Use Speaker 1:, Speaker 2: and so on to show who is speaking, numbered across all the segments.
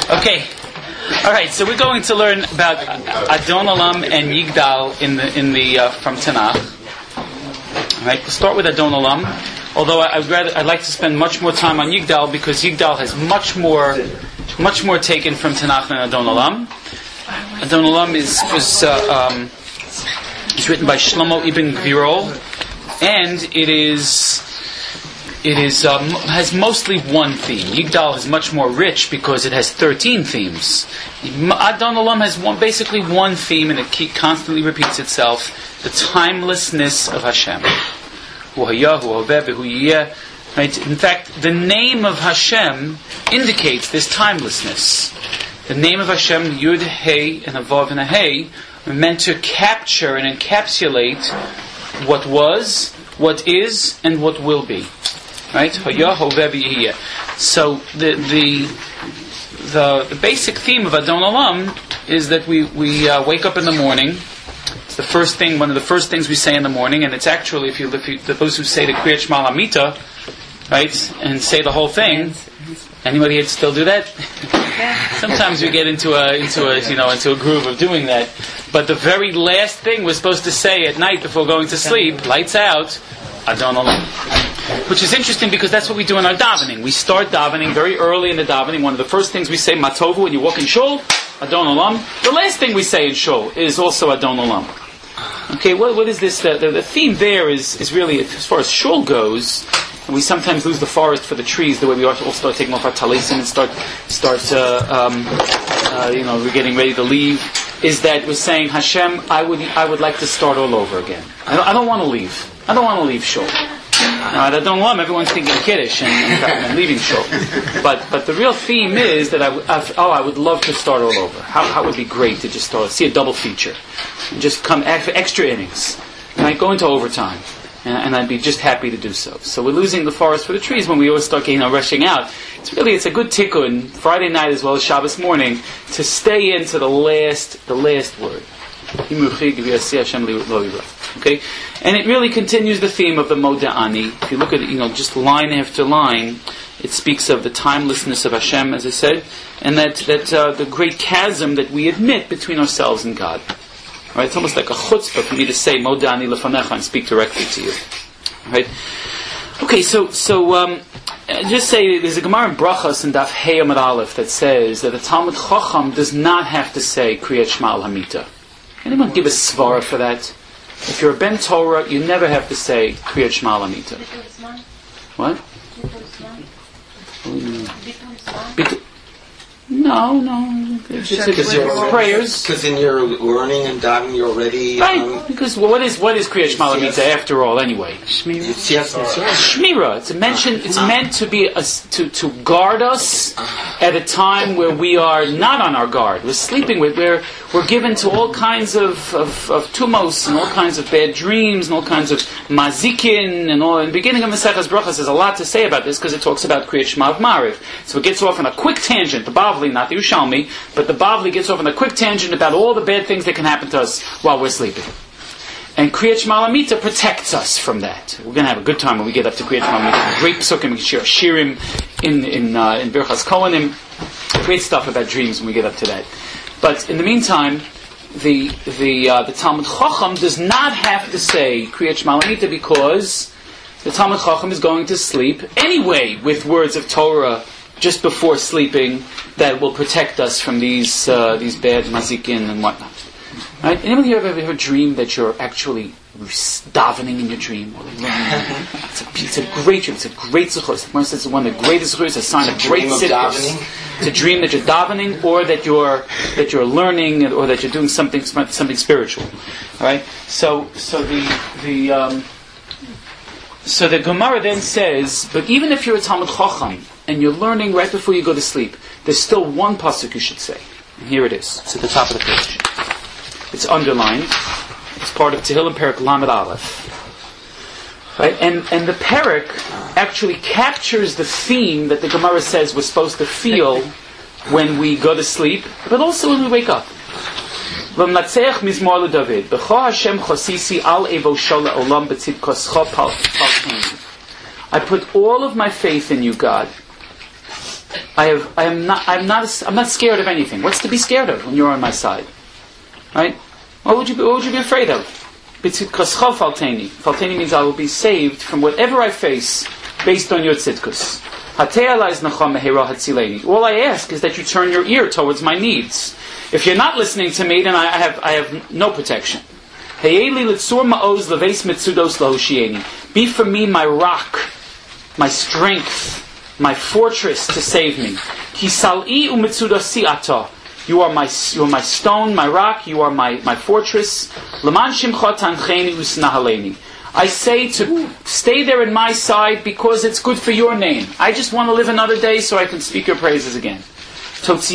Speaker 1: Okay. All right. So we're going to learn about Adon Olam and Yigdal in the from Tanakh. All right. We'll start with Adon Olam. Although I'd like to spend much more time on Yigdal because Yigdal has much more taken from Tanakh than Adon Olam. Adon Olam is written by Shlomo ibn Gvirol, and it has mostly one theme. Yigdal is much more rich because it has 13 themes. Adon Olam has basically one theme, and it constantly repeats itself: the timelessness of Hashem. Right? In fact, the name of Hashem indicates this timelessness. The name of Hashem, Yud, Hey, and a Vav and a Hey, are meant to capture and encapsulate what was, what is, and what will be. Right? So the basic theme of Adon Olam is that we wake up in the morning. It's the first thing, one of the first things we say in the morning, and it's actually if you those who say the Kriyat Shema Lamita, right, and say the whole thing. Anybody here still do that? Sometimes we get into a groove of doing that. But the very last thing we're supposed to say at night before going to sleep, lights out, Adon Olam. Which is interesting because that's what we do in our davening. We start davening very early in the davening. One of the first things we say, Matovu, when you walk in shul, Adon Olam. The last thing we say in shul is also Adon Olam. Okay, what is this? The theme there is really, as far as shul goes, and we sometimes lose the forest for the trees, the way we all start taking off our talisim and we're getting ready to leave, is that we're saying, Hashem, I would like to start all over again. I don't want to leave. I don't want to leave shul. I don't want everyone's thinking Kiddush and leaving shul. But the real theme is that I would love to start all over. How would be great to just see a double feature and just come extra innings. And I go into overtime. And I'd be just happy to do so. So we're losing the forest for the trees when we always start rushing out. It's a good tikkun Friday night as well as Shabbos morning to stay into the last word. Okay, and it really continues the theme of the Moda'ani. If you look at it, just line after line, it speaks of the timelessness of Hashem, as I said, and that the great chasm that we admit between ourselves and God. Right? It's almost like a chutzpah for me to say Moda'ani lefanecha and speak directly to you. Right? Okay, so just say there's a Gemara in Brachos in Daf Hey Amud Aleph that says that a Talmud Chacham does not have to say Kriyat Shema al Hamita. Anyone give a svara for that? If you're a Ben Torah, you never have to say Kriyat Shema al Hamita. What? No. It's prayers.
Speaker 2: Because in your learning and davening, you're already...
Speaker 1: Right, because what is Kriyat Shema Lamita after all, anyway? Shmira. It's meant to be to guard us at a time where we are not on our guard. We're sleeping with, we're given to all kinds of tumos and all kinds of bad dreams and all kinds of mazikin and all. In the beginning of Maseches Brachos, there's a lot to say about this because it talks about Kriyat Shema of Mariv. So it gets off on a quick tangent. The Bavli, not the Ushalmi, but the Bavli gets off on a quick tangent about all the bad things that can happen to us while we're sleeping. And Kriyat Shema Lamita protects us from that. We're going to have a good time when we get up to Kriyat Shema Lamita. Great psukim, we share shirim in Birchas Kohanim. Great stuff about dreams when we get up to that. But in the meantime, the Talmud Chacham does not have to say Kriyat Shema Lamita because the Talmud Chacham is going to sleep anyway with words of Torah just before sleeping that will protect us from these bad mazikin and whatnot. Right? Anyone here ever dream that you're actually davening in your dream? It's a great dream. It's a great zechus. It's one of the greatest zechus. It's a sign of great zechus. To dream that you're davening, or that you're learning, or that you're doing something spiritual. All right. So the Gemara then says, but even if you're a Talmud Chacham and you're learning right before you go to sleep, there's still one pasuk you should say. And here it is. It's at the top of the page. It's underlined. It's part of Tehillim Perek Lamed Aleph. Right? And the Perek actually captures the theme that the Gemara says we're supposed to feel when we go to sleep, but also when we wake up. V'mnatzeach mizmor leDavid. B'cho Hashem chosisi al evo shol le'olam b'tzidkoscho palteinu. I put all of my faith in you, God. I'm not scared of anything. What's to be scared of when you're on my side? Right? What would you be afraid of? Because Falteni means I will be saved from whatever I face based on your tzidkus. All I ask is that you turn your ear towards my needs. If you're not listening to me, then I have no protection. Be for me my rock, my strength, my fortress to save me. You are my stone, my rock, you are my fortress. I say to stay there in my side because it's good for your name. I just want to live another day so I can speak your praises again. Now this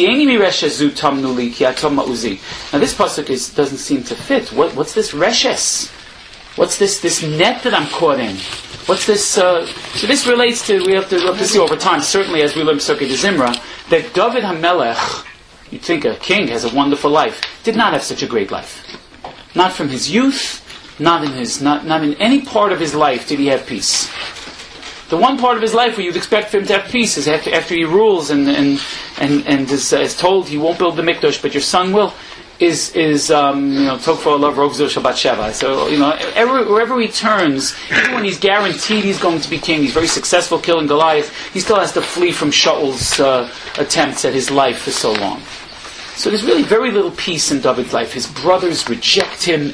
Speaker 1: pasuk doesn't seem to fit. What's this reshes? What's this net that I'm caught in? What's this? So this relates to, we have to see over time, certainly as we learn Pesukei de Zimra, that David HaMelech, you'd think a king has a wonderful life, did not have such a great life. Not from his youth, not in any part of his life did he have peace. The one part of his life where you'd expect for him to have peace is after he rules and is told he won't build the mikdash, but your son will. Is Tokfo love Rogzul Shabbat Sheva. So wherever he turns, even when he's guaranteed he's going to be king, he's very successful killing Goliath, he still has to flee from Shaul's attempts at his life for so long. So there's really very little peace in David's life. His brothers reject him.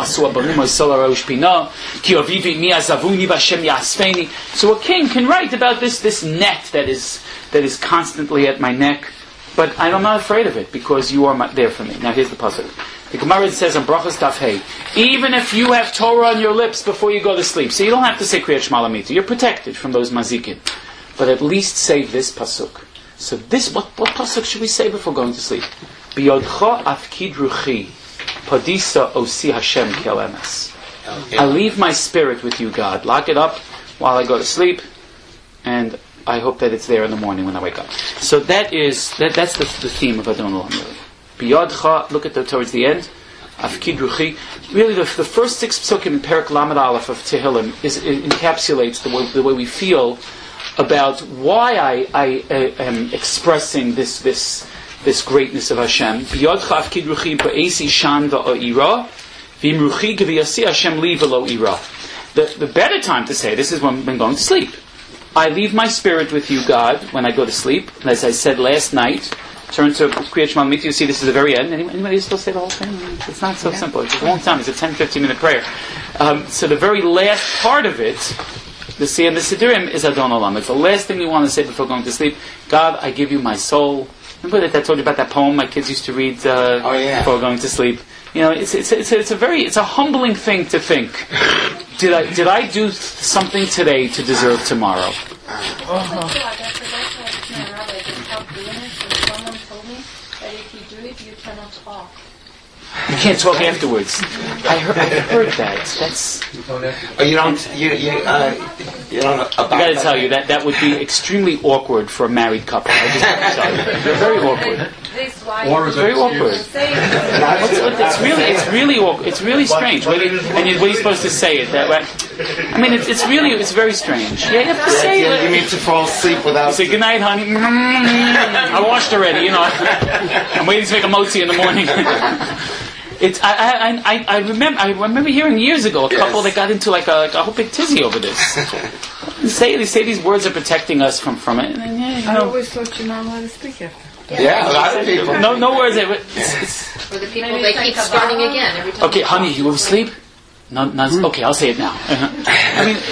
Speaker 1: So a king can write about this net that is constantly at my neck. But I'm not afraid of it because you are there for me. Now here's the pasuk. The Gemara says on Brachos Daf Hey, even if you have Torah on your lips before you go to sleep, so you don't have to say Kriyat Shema Lamita, you're protected from those mazikin. But at least say this pasuk. So what pasuk should we say before going to sleep? Biyodcha afkid ruchi, padisa osi Hashem kel emes. I leave my spirit with you, God. Lock it up while I go to sleep, and I hope that it's there in the morning when I wake up. So that's the theme of Adon Olam. Biyodcha, look at towards the end. Afkid ruchi. Really, the first 6 psukim in Perek Lamed Aleph of Tehillim encapsulates the way we feel about why I am expressing this greatness of Hashem. Biyodcha afkid ruchi ba'esi shan va'ira v'imruchi g'viyasi Hashem li v'lo ira. The better time to say this is when going to sleep. I leave my spirit with you, God, when I go to sleep. And as I said last night, turn to Kriyat Shema Lamita, you see this is the very end. Anybody still say the whole thing? It's not so simple. It's a long time. It's a 10-15 minute prayer. So the very last part of it, the Siyam and the Siddurim, is Adon Olam. It's the last thing we want to say before going to sleep. God, I give you my soul. Remember that I told you about that poem my kids used to read before going to sleep? It's a humbling thing to think. Did I do something today to deserve tomorrow?
Speaker 3: Someone told me that if you do it, you cannot talk.
Speaker 1: You can't talk afterwards. I heard that. That's.
Speaker 2: You don't. I
Speaker 1: got to tell you that would be extremely awkward for a married couple. I just want to tell you, they're very awkward. It's very awkward. It's really awkward. It's really strange. What are you supposed to say it that way? I mean, it's very strange. Yeah, you have to say it.
Speaker 2: You need to fall asleep without.
Speaker 1: You say good night, honey. I washed already. I'm waiting to make a motzi in the morning. I remember hearing years ago a couple that got into like a whole big tizzy over this. They say these words are protecting us from it. And,
Speaker 4: I always thought you're not allowed to speak after.
Speaker 2: Yeah, a lot of people.
Speaker 1: No words.
Speaker 5: For the people, they keep starting again every time.
Speaker 1: Okay, honey, you will sleep? No, okay, I'll say it now. I mean,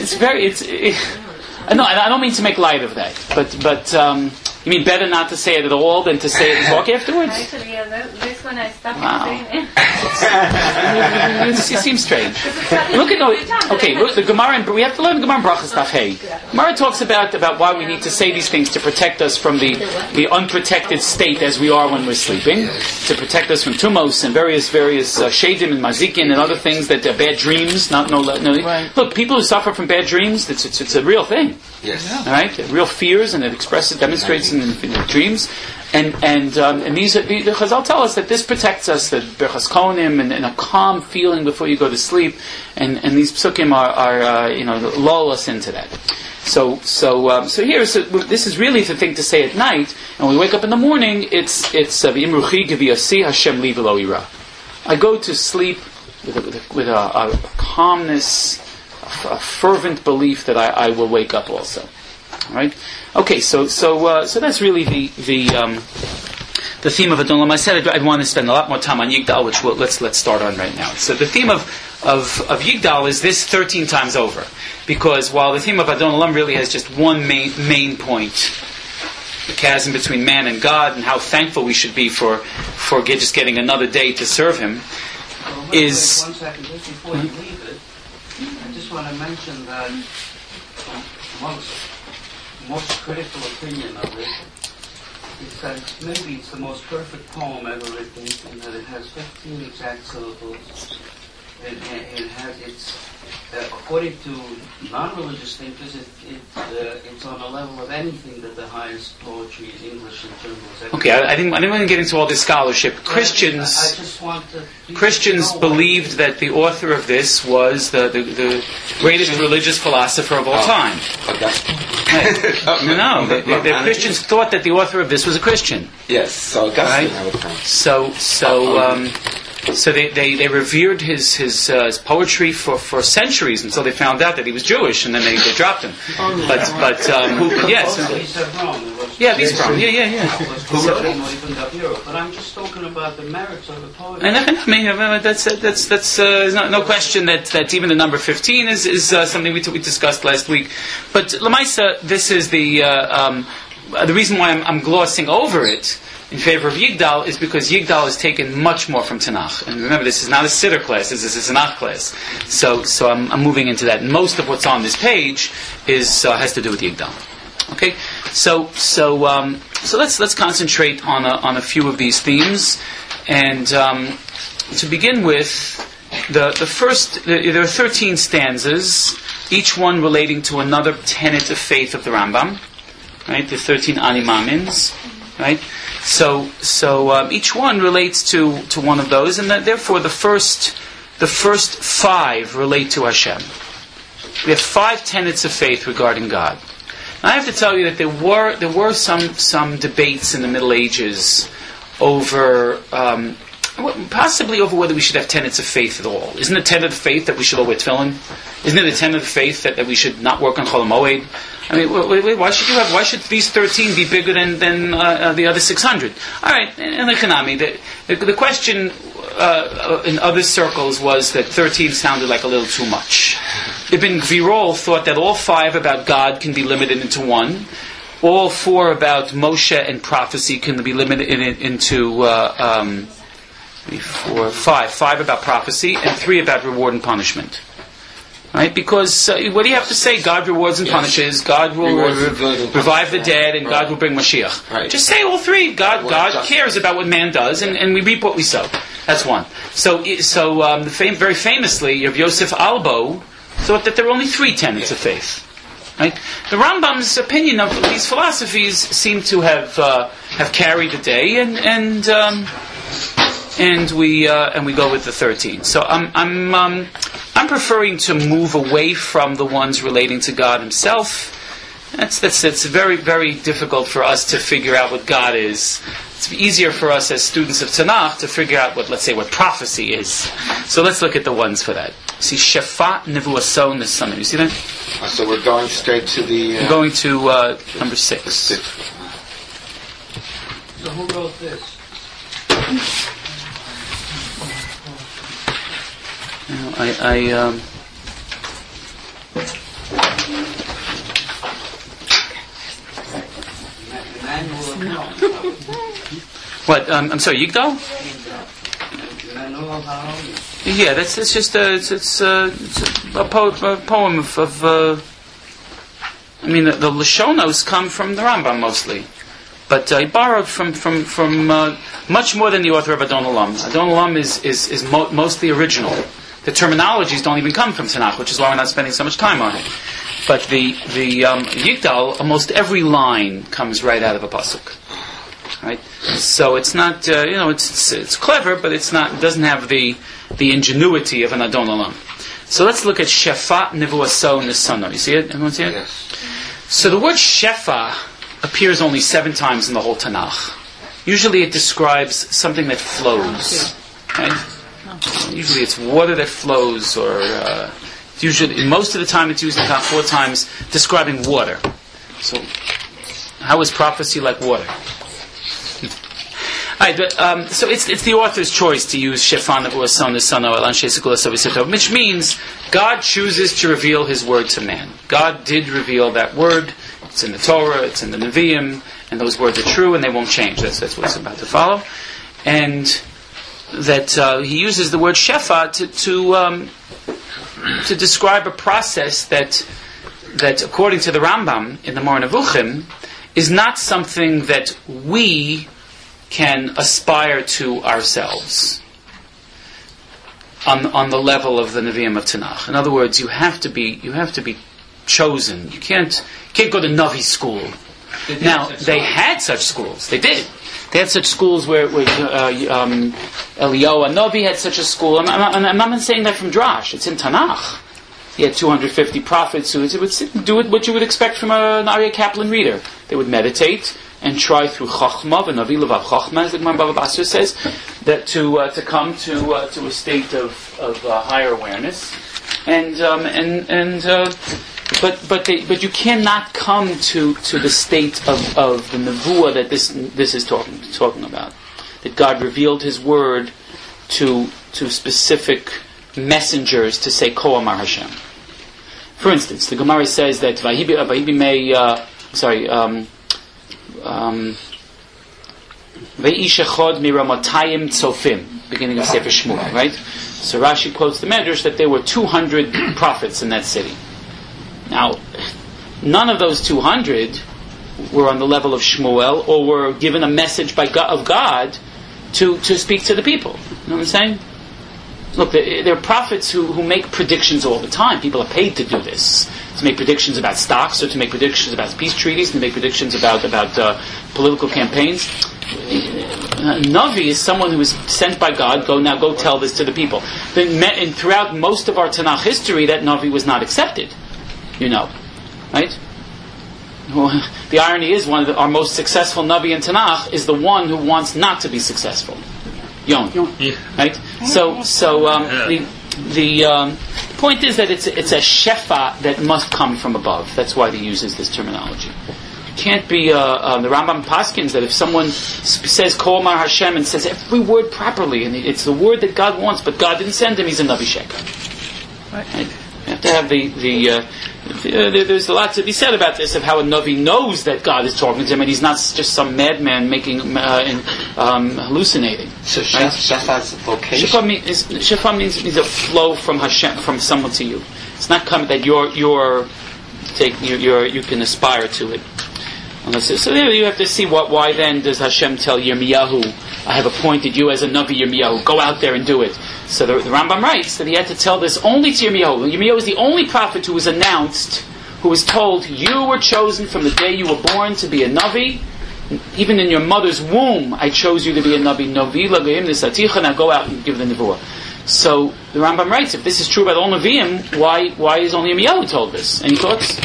Speaker 1: no, I don't mean to make light of that, but you mean better not to say it at all than to say it and talk afterwards?
Speaker 3: Actually, this one I stopped saying it.
Speaker 1: It seems strange. Look, the Gemara, we have to learn the Gemara in Brachos Daf Hey. Gemara talks about why we need to say these things to protect us from the unprotected state as we are when we're sleeping, to protect us from tumos and various shadim and mazikin and other things that are bad dreams. Right. Look, people who suffer from bad dreams, it's a real thing.
Speaker 2: Yes.
Speaker 1: All right, real fears, and it demonstrates in the dreams, and these the Chazal tell us that this protects us, that Berchas Kohanim and a calm feeling before you go to sleep, and these psukim are lull us into that. This is really the thing to say at night, and when we wake up in the morning, it's v'imruchi geviyasi Hashem li v'lo ira. I go to sleep with a calmness, a fervent belief that I will wake up also. All right? Okay, so that's really the theme of Adon Olam. I said I'd want to spend a lot more time on Yigdal, which let's start on right now. So the theme of Yigdal is this 13 times over, because while the theme of Adon Olam really has just one main point, the chasm between man and God, and how thankful we should be for just getting another day to serve Him, is.
Speaker 6: One second, just before you leave it, I just want to mention that most critical opinion of it is that maybe it's the most perfect poem ever written, in that it has 15 exact syllables. It's according to non-religious thinkers, it's on a level of anything that the highest poetry in English in general.
Speaker 1: Okay, I didn't want to get into all this scholarship. Christians believed that the author of this was the greatest religious philosopher of all time. No, the Christians thought that the author of this was a Christian.
Speaker 2: Yes, so Augustine.
Speaker 1: Right? So they revered his poetry for centuries until they found out that he was Jewish, and then they dropped him. But yes, he's from
Speaker 6: But I'm just talking about the merits of the poetry.
Speaker 1: And that's no question that even the number 15 is something we discussed last week. But Lamaisa, this is the reason why I'm glossing over it in favor of Yigdal is because Yigdal is taken much more from Tanakh. And remember, this is not a Siddur class, this is a Tanakh class. So I'm moving into that. Most of what's on this page has to do with Yigdal. Okay? So let's concentrate on a few of these themes. And to begin with, the first, there are 13 stanzas, each one relating to another tenet of faith of the Rambam. Right? The 13 Ani Mamins. Right? So each one relates to one of those, and therefore the first 5 relate to Hashem. We have 5 tenets of faith regarding God. Now, I have to tell you that there were some debates in the Middle Ages over possibly over whether we should have tenets of faith at all. Isn't it a tenet of faith that we should all wear tefillin? Isn't it a tenet of faith that we should not work on Chol HaMoed? I mean, why should these 13 be bigger than the other 600? All right, in the Kanami, the question in other circles was that 13 sounded like a little too much. Ibn Gvirol thought that all 5 about God can be limited into 1. All 4 about Moshe and prophecy can be limited into 5 about prophecy and 3 about reward and punishment. Right? Because what do you have to say? God rewards and punishes. God will revive the dead, and God will bring Mashiach.
Speaker 2: Right.
Speaker 1: Just say all 3. God cares about what man does, and we reap what we sow. That's one. Very famously, Rav Yosef Albo thought that there were only 3 tenets of faith. Right? The Rambam's opinion of these philosophies seem to have carried the day, and we go with the 13. So I'm preferring to move away from the ones relating to God Himself. It's very, very difficult for us to figure out what God is. It's easier for us as students of Tanakh to figure out what prophecy is. So let's look at the ones for that. See, Shefa Nevuaso Nesanim. You see that?
Speaker 2: So we're going straight to the.
Speaker 1: We're going to number 6.
Speaker 6: So who wrote this?
Speaker 1: What? I'm sorry, Yigdal? Yeah, it's just a poem of I mean, the Lashonos come from the Rambam mostly, but he borrowed from much more than the author of Adon Olam. Adon Olam is mostly original. The terminologies don't even come from Tanakh, which is why we're not spending so much time on it. But the Yigdal, almost every line comes right out of a pasuk. Right? So it's not, it's clever, but it doesn't have the ingenuity of an Adon Olam. So let's look at Shefa Nevuaso Nesano. You see it? Everyone see it?
Speaker 2: Yes.
Speaker 1: So the word shefa appears only 7 times in the whole Tanakh. Usually it describes something that flows. Right? Usually it's water that flows, or usually most of the time it's used in Tanakh 4 times describing water. So how is prophecy like water? So it's the author's choice to use Shefan which means God chooses to reveal His word to man. God did reveal that word. It's in the Torah, it's in the Nevi'im, and those words are true and they won't change. That's what it's about to follow. And that He uses the word Shefa to describe a process that according to the Rambam in the Moreh Nevuchim is not something that we can aspire to ourselves on the level of the Nevi'im of Tanakh. In other words, you have to be chosen. You can't go to Navi school. Now they had such schools. They did. They had such schools where Eliyahu Navi had such a school. I'm not saying that from Drash. It's in Tanakh. He had 250 prophets who would sit and do what you would expect from an Aryeh Kaplan reader. They would meditate and try through Chachma, and Navi Levav Chachma, as the Gemara Bava Basra says, that to come to a state of higher awareness, but you cannot come to the state of the nevuah that this is talking about. That God revealed His word to specific messengers to say Ko Amar Hashem. For instance, the Gemara says that Ve'ishachod miramatayim tzofim, beginning of Sefer Shmuel, right? So Rashi quotes the Medrash that there were 200 prophets in that city. Now, none of those 200 were on the level of Shmuel or were given a message of God to speak to the people. You know what I'm saying? Look, there are prophets who make predictions all the time. People are paid to do this. To make predictions about stocks, or to make predictions about peace treaties, to make predictions about political campaigns. Navi is someone who is sent by God, go tell this to the people. And throughout most of our Tanakh history, that Navi was not accepted. Right? Well, the irony is, our most successful Navi in Tanakh is the one who wants not to be successful. Yon. Right? So the point is that it's a shefa that must come from above. That's why he uses this terminology. It can't be the Rambam Paskins that if someone says Kol Amar Hashem and says every word properly, and it's the word that God wants, but God didn't send him, he's a Navi Sheker. Right? You have to have there's a lot to be said about this, of how a Navi knows that God is talking to him, and he's not just some madman hallucinating. So
Speaker 2: Shefa is a vocation?
Speaker 1: Shefa means a flow from Hashem, from someone to you. It's not coming that you can aspire to it. So there you have to see why then does Hashem tell Yirmiyahu, I have appointed you as a Navi Yirmiyahu, go out there and do it. So the Rambam writes that he had to tell this only to Yirmiyahu. Yirmiyahu is the only prophet who was announced, who was told, you were chosen from the day you were born to be a Navi. Even in your mother's womb, I chose you to be a Navi. Navi lagayim nisaticha, now go out and give the Nevuah. So the Rambam writes, if this is true about all Nevi'im, why is only Yirmiyahu told this? Any thoughts?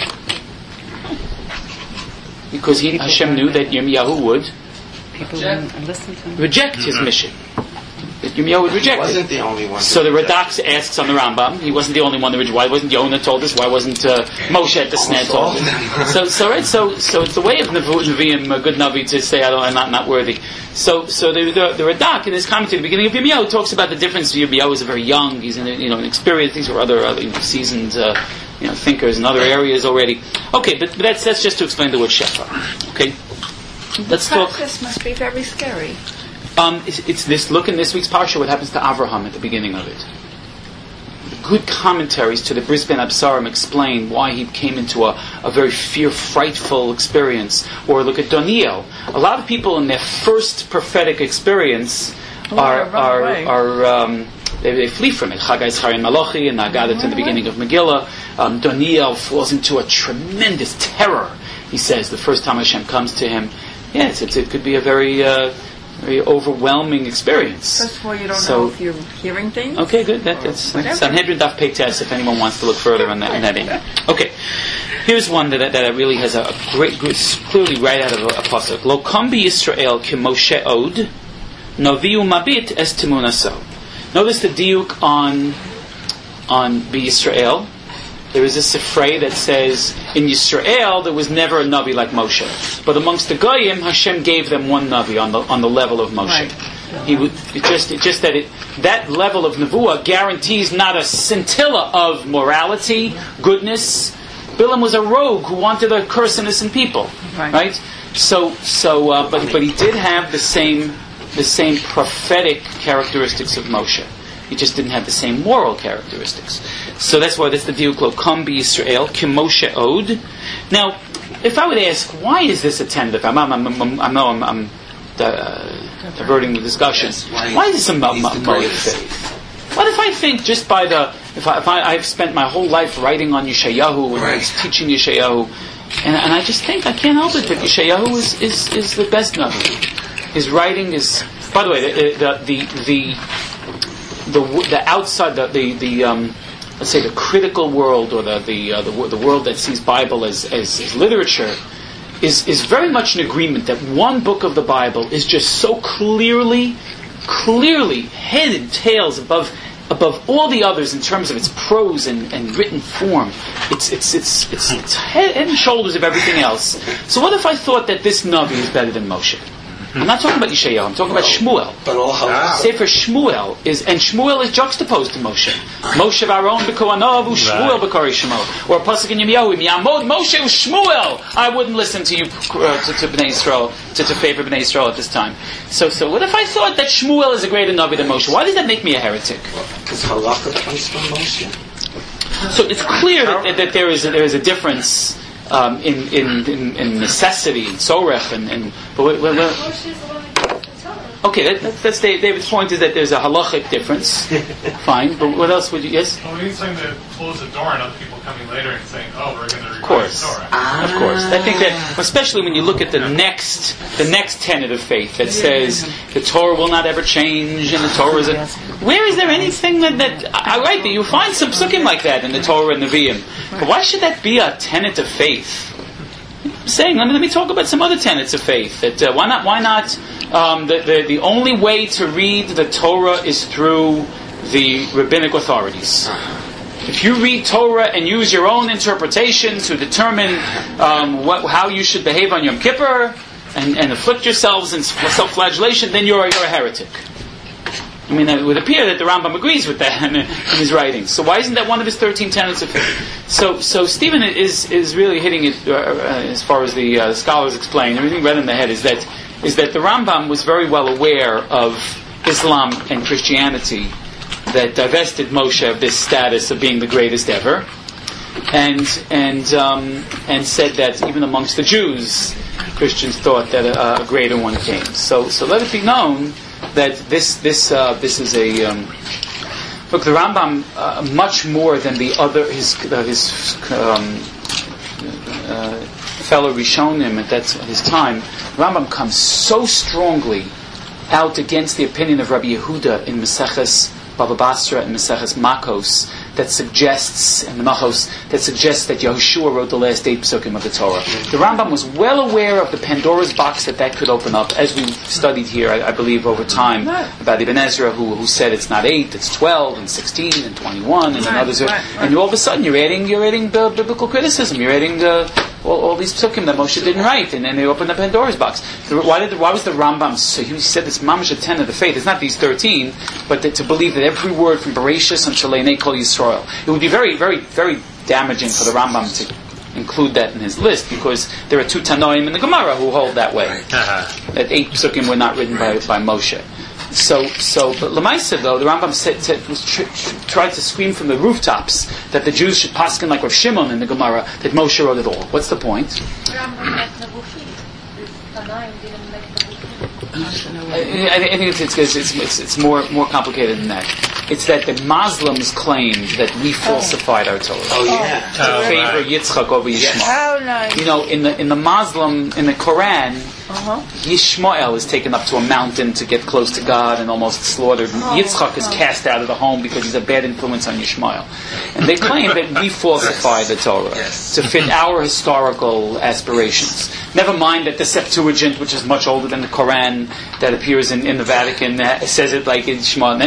Speaker 1: Because Hashem knew that Yirmiyahu would reject his mission. That Yirmiyahu would reject it.
Speaker 2: He wasn't the only one.
Speaker 1: So the Radak asks on the Rambam, he wasn't the only one to reject. Why wasn't Yonah told this? Why wasn't Moshe at the snare told this? So it's the way of Nevi'im, a good Navi, to say I'm not worthy. So the Radak in his commentary at the beginning of Yirmiyahu talks about the difference. Yirmiyahu is very young. He's inexperienced. These were other seasoned thinkers in other areas already. Okay, but that's just to explain the word Shefa. Okay, let's talk.
Speaker 4: This must be very scary.
Speaker 1: It's this. Look in this week's parsha. What happens to Avraham at the beginning of it? Good commentaries to the Bris Ben Absarim explain why he came into a very frightful experience. Or look at Daniel. A lot of people in their first prophetic experience they flee from it. Chagai, Zechariah, and Malachi, and Nagadat in the beginning of Megillah. Daniel falls into a tremendous terror. He says the first time Hashem comes to him, yes, it could be a very overwhelming experience.
Speaker 4: First of all, you don't know if you're hearing things.
Speaker 1: Okay, good. That's Sanhedrin Daf Pei Tes, if anyone wants to look further on that. Okay. Here's one that really has a great, clearly right out of a pasuk. Lo kambi Yisrael ki Moshe od, noviu mabit es timunaso. Notice the diuk on Yisrael. There is a sifrei that says in Yisrael there was never a navi like Moshe, but amongst the goyim Hashem gave them one navi on the level of Moshe. Right. He would just that level of nevuah guarantees not a scintilla of morality, goodness. Bilam was a rogue who wanted to curse innocent people, right? But he did have the same prophetic characteristics of Moshe. He just didn't have the same moral characteristics. So that's why that's the diuk lo kam bi Yisrael ki Moshe od. Now, if I would ask, why is this a tentative? I know I'm diverting the discussion. Why is this a mode of faith? What if I think just by if I've spent my whole life writing on Yeshayahu and teaching Yeshayahu, and I just think I can't help it that Yeshayahu is the best Navi. His writing is, by the way, the outside let's say the critical world or the world that sees Bible as literature is very much in agreement that one book of the Bible is just so clearly head and tails above all the others in terms of its prose and written form. It's head and shoulders of everything else. So what if I thought that this Navi is better than Moshe? I'm not talking about Yeshayahu, I'm talking about Shmuel. Sefer Shmuel is juxtaposed to Moshe. Moshe v'Aaron b'Kohanav u'Shmuel b'Kari Shmuel. Or a pasuk in Yirmiyahu, Yamod Moshe u'Shmuel. I wouldn't listen to you to Bnei Yisrael, to favor Bnei Yisrael at this time. So what if I thought that Shmuel is a greater Navi than Moshe? Why does that make me a heretic?
Speaker 2: Because halakha comes from Moshe.
Speaker 1: So it's clear that there is a difference. In necessity, in sorech, okay, that's David's point is that there's a halachic difference. Fine, but what else would you? Yes.
Speaker 7: Well, we need something to close the door and other people coming later and saying, "Oh, we're going to."
Speaker 1: Of course, of course. I think that, especially when you look at the next tenet of faith that says the Torah will not ever change, and the Torah is where is there anything that right? You find some psukim like that in the Torah and Nevi'im, but why should that be a tenet of faith? I'm saying, let me talk about some other tenets of faith. That why not? The only way to read the Torah is through the rabbinic authorities. If you read Torah and use your own interpretation to determine how you should behave on Yom Kippur and afflict yourselves in self-flagellation, then you're a heretic. I mean, it would appear that the Rambam agrees with that in his writings. So why isn't that one of his 13 tenets of faith? So Stephen is really hitting it as far as the scholars explain. Everything read in the head is that the Rambam was very well aware of Islam and Christianity that divested Moshe of this status of being the greatest ever, and said that even amongst the Jews, Christians thought that a greater one came. So let it be known that this is a look. The Rambam much more than his fellow Rishonim at his time. The Rambam comes so strongly out against the opinion of Rabbi Yehuda in Maseches Baba Basra and Maseches Makos that suggests that Yehoshua wrote the last 8 psukim of the Torah. The Rambam was well aware of the Pandora's box that could open up, as we studied here, I believe, over time, about Ibn Ezra, who said it's not 8, it's 12, and 16, and 21, and others. And all of a sudden, you're adding biblical criticism. You're adding all these psukim that Moshe didn't write, and they opened the Pandora's box. Why was the Rambam? So he said this mamash a 10 of the faith. It's not these 13, but to believe that every word from Bereshis until Leinei Kol Yisrael. It would be very, very, very damaging for the Rambam to include that in his list, because there are 2 Tanoim in the Gemara who hold that way. That 8 psukim were not written by Moshe. But Lamaisa, though, the Rambam tried to scream from the rooftops that the Jews should paskin like Rav Shimon in the Gemara, that Moshe wrote it all. What's the point? I think it's more complicated than that. It's that the Muslims claimed that we falsified our Torah. To favor Yitzchak over Yishmael.
Speaker 4: Nice.
Speaker 1: In the Muslim, in the Quran, Yishmael is taken up to a mountain to get close to God and almost slaughtered. Yitzchak is cast out of the home because he's a bad influence on Yishmael. And they claim that we falsify the Torah to fit our historical aspirations. Never mind that the Septuagint, which is much older than the Quran, that appears in the Vatican, says it like Yitzchak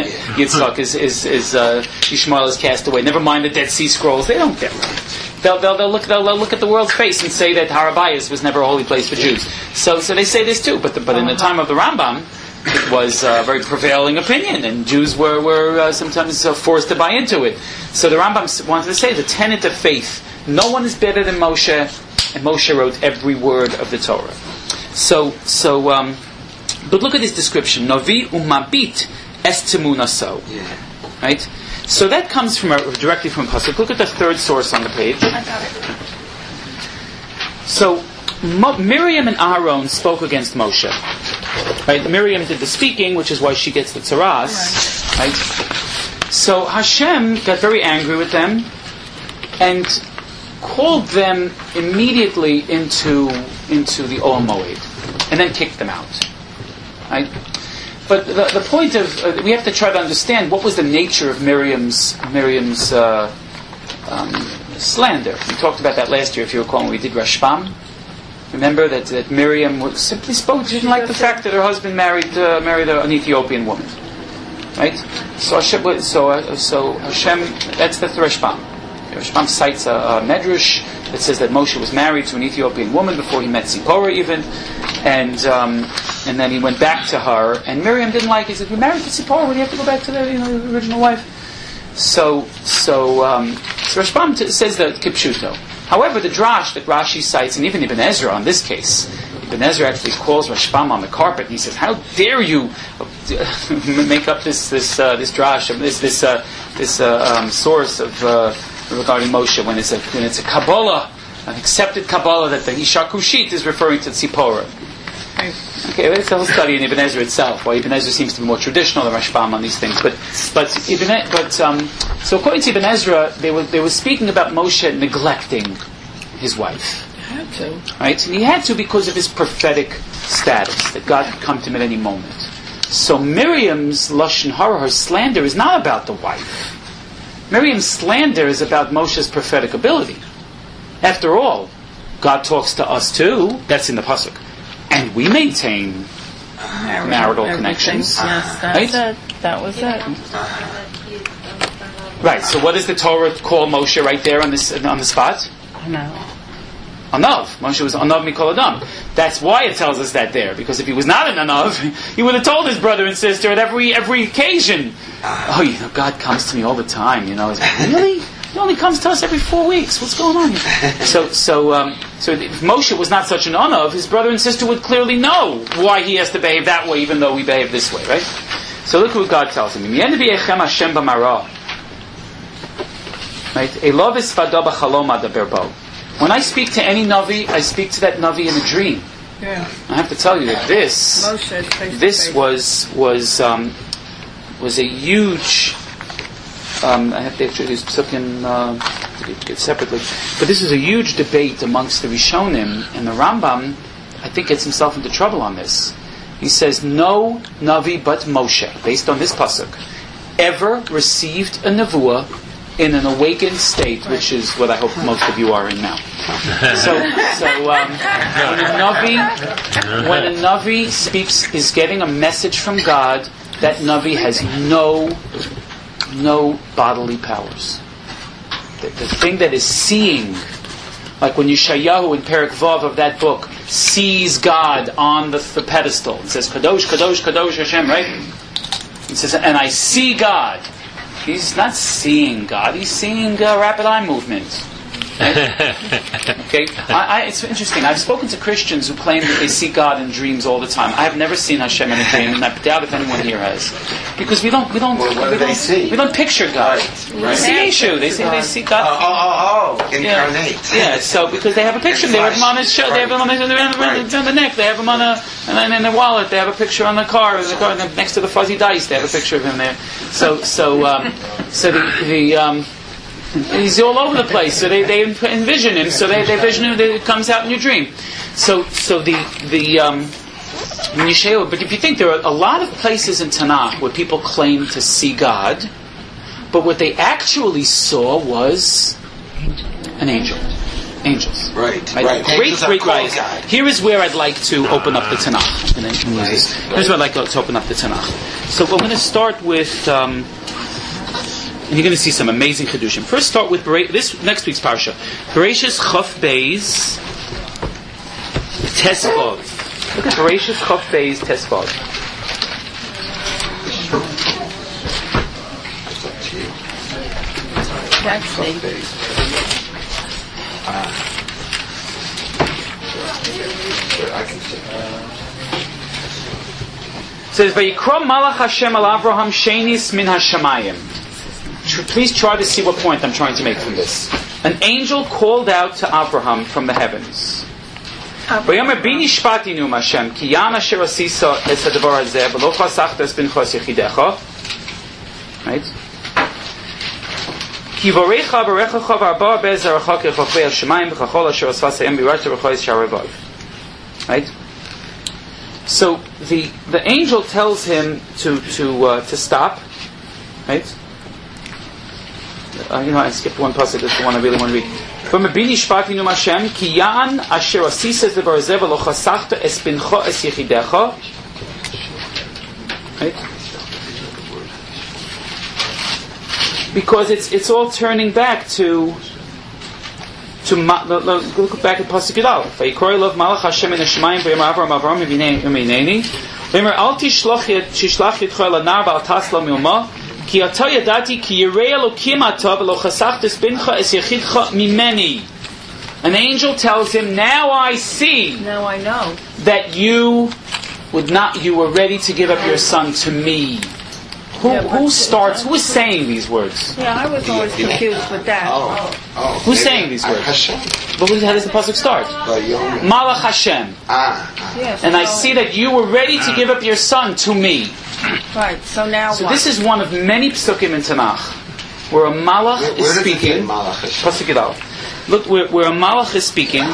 Speaker 1: Yishmael is cast away. Never mind the Dead Sea Scrolls. They don't get it. They'll look at the world's face and say that Har HaBayis was never a holy place for Jews. So they say this too. But in the time of the Rambam, it was a very prevailing opinion, and Jews were sometimes forced to buy into it. So the Rambam wanted to say the tenet of faith: no one is better than Moshe, and Moshe wrote every word of the Torah. But look at his description: Navi umabit estimunaso. Right. So that comes directly from Pasuk. Look at the third source on the page.
Speaker 3: I got it.
Speaker 1: So Miriam and Aaron spoke against Moshe. Right? Miriam did the speaking, which is why she gets the tzaras. Right? So Hashem got very angry with them and called them immediately into the Ol Moed, and then kicked them out. Right? But the point of we have to try to understand what was the nature of Miriam's slander. We talked about that last year, if you recall, when we did Rashbam. Remember that Miriam simply spoke. She didn't like the fact that her husband married an Ethiopian woman, right? So Hashem, that's the Rashbam. Rashbam cites a medrash that says that Moshe was married to an Ethiopian woman before he met Zipporah, even, and then he went back to her, and Miriam didn't like it. He said, "You're married to Zipporah, when do you have to go back to the original wife?" So Rashbam says that Kipshuto. However, the drash that Rashi cites, and even Ibn Ezra on this case, Ibn Ezra actually calls Rashbam on the carpet, and he says, "How dare you make up this drash, this source of regarding Moshe when it's a Kabbalah, an accepted Kabbalah that the Isha Kushit is referring to Tzipporah." Okay, it's a whole study in Ibn Ezra itself. Why Ibn Ezra seems to be more traditional than Rashbam on these things, so according to Ibn Ezra, they were speaking about Moshe neglecting his wife.
Speaker 4: He had to,
Speaker 1: right? And he had to because of his prophetic status that God could come to him at any moment. So Miriam's lashon hara, her slander, is not about the wife. Miriam's slander is about Moshe's prophetic ability. After all, God talks to us too. That's in the pasuk. And we maintain marital connections.
Speaker 4: Yes,
Speaker 1: right?
Speaker 4: That was it.
Speaker 1: Right. So, what does the Torah call Moshe right there on the spot?
Speaker 4: No.
Speaker 1: Anav. Moshe was Anav Mikol Adam. That's why it tells us that there. Because if he was not an Anav, he would have told his brother and sister at every occasion. Oh, God comes to me all the time. Really? He only comes to us every 4 weeks. What's going on here? So if Moshe was not such an Anav, his brother and sister would clearly know why he has to behave that way, even though we behave this way, right? So look what God tells him. Right? When I speak to any Navi, I speak to that Navi in a dream.
Speaker 4: Yeah.
Speaker 1: I have to tell you that this was a huge. I have to actually psukim get separately, but this is a huge debate amongst the Rishonim, and the Rambam, I think, gets himself into trouble on this. He says no Navi but Moshe, based on this pasuk, ever received a nevuah in an awakened state, which is what I hope most of you are in now. When a Navi speaks, is getting a message from God, that Navi has no bodily powers. The thing that is seeing, like when Yeshayahu in Perek Vav of that book sees God on the pedestal, it says Kadosh, Kadosh, Kadosh Hashem, right? He says, and I see God. He's not seeing God, he's seeing rapid eye movement. Okay, it's interesting. I've spoken to Christians who claim that they see God in dreams all the time. I have never seen Hashem in a dream, and I doubt if anyone here has, because we don't picture God. Right. See Yeshu. They say they see God.
Speaker 2: Incarnate.
Speaker 1: Yeah. So because they have a picture, they have him on his show, they have him on the neck, they have him on and in their wallet, they have a picture on the car, next to the fuzzy dice, they have a picture of him there. He's all over the place. So they envision him. So they envision him. That it comes out in your dream. So the but if you think, there are a lot of places in Tanakh where people claim to see God, but what they actually saw was an angel. Angels.
Speaker 2: Right.
Speaker 1: Great rise. Here is where I'd like to open up the Tanakh. Here's where I'd like to open up the Tanakh. So we're going to start with, and you're going to see some amazing Chidushim. First start with this next week's Parsha. Bereshis Chaf Beis Tesvav. Look at Bereshis Chaf Beis Tesvav.
Speaker 4: That's the
Speaker 1: says, "Vayikram Malach Hashem al Avraham Shenis min Hashamayim." Please try to see what point I'm trying to make from this. An angel called out to Avraham from the heavens. Vayomer Bini Shpati Num Hashem Ki Yam Asher Asisa Es Hadavar Hazeh V'Lo Chasachta Es Binchos Yechidecha. Right. Ki Vorecha Vorechacha V'Arba Be'Zaracha Kechofei Hashemayim V'Chachol Asher Asfas Hayim V'Yarta V'Chois Sharavav. Right. So the angel tells him to stop. Right. I skipped one passage. That's the one I really want to read. From Bini Shpati Num Hashem Ki Yan Asher Asisa Es Hadavar Hazeh V'Lo Chasachta Es Bincho Es Yechidecha. Right. Because it's all turning back to look back at Pasuk Yudal. Vayikor Lov Malach Hashem in Hashemayim Vayom Avram Yivineni Vaymer Al Tishlach Yitcho El Anar Ba'al Tasla Milma Ki Ata Yadati Ki Yirei Elokim Ata V'Lo Chasachtes Bincha Es Yechidcha Mimeni. An angel tells him, now I see.
Speaker 4: Now I know
Speaker 1: that you were ready to give up your son to me. Who is saying these words?
Speaker 4: Yeah, I was always confused with that.
Speaker 1: Who's saying these words? But how does the pasuk start? Malach Hashem.
Speaker 4: Yes,
Speaker 1: and I see that you were ready to give up your son to me.
Speaker 4: Right, so now
Speaker 1: So
Speaker 4: what?
Speaker 1: this is one of many psukim in Tanakh where a malach is speaking. Pasuk Yudal. Look, where a malach is speaking.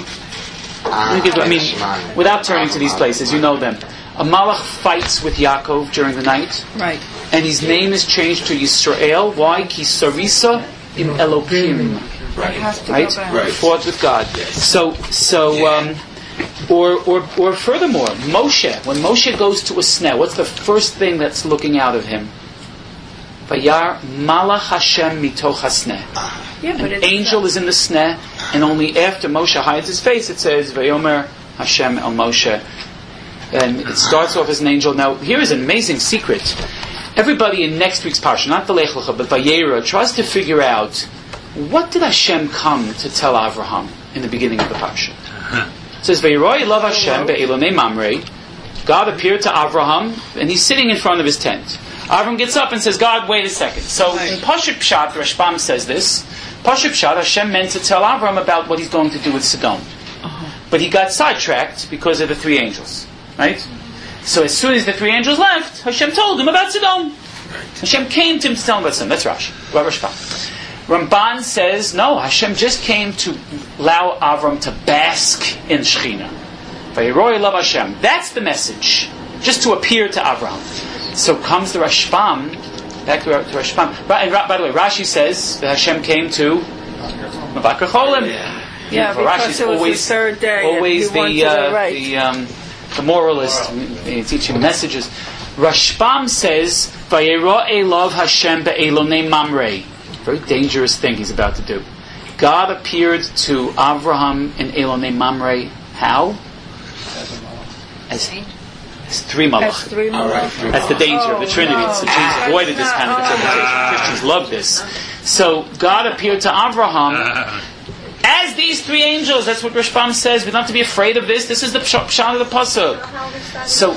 Speaker 1: Without turning to these places, you know them. A malach fights with Yaakov during the night.
Speaker 4: Right.
Speaker 1: And his name is changed to Yisrael. Why? Ki sarisa im Elokim.
Speaker 4: Right. Has to
Speaker 1: Right?
Speaker 4: go back.
Speaker 1: Right. Fought with God. So or furthermore, Moshe. When Moshe goes to a sneh, what's the first thing that's looking out of him? Vayar Malach Hashem mitoch hasneh.
Speaker 4: Yeah, but
Speaker 1: An angel is in the sneh, and only after Moshe hides his face, it says Vayomer Hashem el Moshe. And it starts off as an angel. Now, here is an amazing secret. Everybody in next week's parsha, not the Lech Lecha, but Vayera, tries to figure out what did Hashem come to tell Avraham in the beginning of the parsha. It says Vayiroi love Hashem be'elonei mamrei. God appeared to Avraham, and he's sitting in front of his tent. Avraham gets up and says, God, wait a second. So in Pashup Pshat, the Rashbam says this. Pashup Pshat, Hashem meant to tell Avraham about what he's going to do with Sodom. But he got sidetracked because of the three angels. Right? So as soon as the three angels left, Hashem told him about Sodom. Hashem came to him to tell him about Sodom. That's Rashi. Ramban says, no, Hashem just came to allow Avram to bask in Shechina. Vayiroi love Hashem. That's the message. Just to appear to Avram. So comes the Rashbam, back to Rashbam. By the way, Rashi says that Hashem came to Mavakar Cholim.
Speaker 4: Yeah, because it was the third day.
Speaker 1: Always the moralist, teaching messages. Rashbam says, "Vayiroi love Hashem be'elonei mamrei." Very dangerous thing he's about to do. God appeared to Avraham in Elonei Mamrei. How? As three malach. That's the danger of the Trinity. So Jesus avoided this kind of interpretation. Christians love this. So God appeared to Avraham as these three angels. That's what Rashbam says. We don't have to be afraid of this. This is the pshat of the pasuk. So.